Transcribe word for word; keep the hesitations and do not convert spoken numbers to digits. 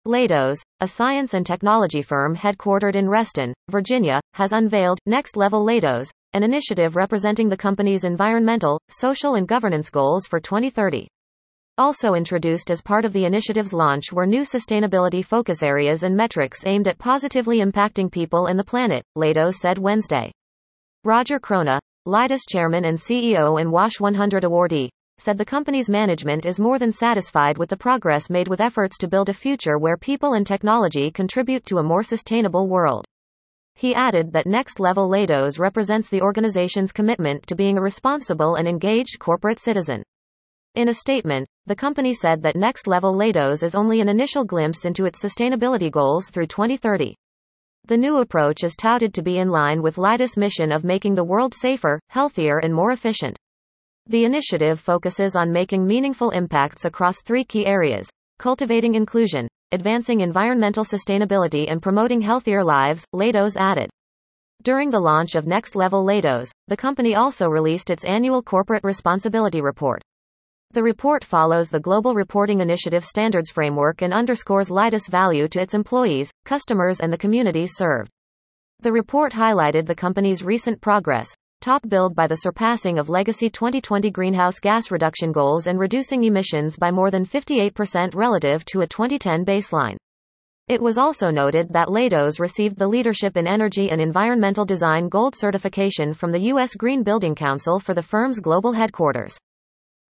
Leidos, a science and technology firm headquartered in Reston, Virginia, has unveiled Next Level Leidos, an initiative representing the company's environmental, social and governance goals for twenty thirty. Also introduced as part of the initiative's launch were new sustainability focus areas and metrics aimed at positively impacting people and the planet, Leidos said Wednesday. Roger Krona, Leidos chairman and C E O and WASH one hundred awardee, said the company's management is more than satisfied with the progress made with efforts to build a future where people and technology contribute to a more sustainable world. He added that Next Level Leidos represents the organization's commitment to being a responsible and engaged corporate citizen. In a statement, the company said that Next Level Leidos is only an initial glimpse into its sustainability goals through twenty thirty. The new approach is touted to be in line with Leidos' mission of making the world safer, healthier and more efficient. The initiative focuses on making meaningful impacts across three key areas: cultivating inclusion, advancing environmental sustainability and promoting healthier lives, Leidos added. During the launch of Next Level Leidos, the company also released its annual corporate responsibility report. The report follows the Global Reporting Initiative Standards Framework and underscores Leidos' value to its employees, customers and the communities served. The report highlighted the company's recent progress, top billed by the surpassing of legacy twenty twenty greenhouse gas reduction goals and reducing emissions by more than fifty-eight percent relative to a twenty ten baseline. It was also noted that Leidos received the Leadership in Energy and Environmental Design Gold certification from the U S Green Building Council for the firm's global headquarters.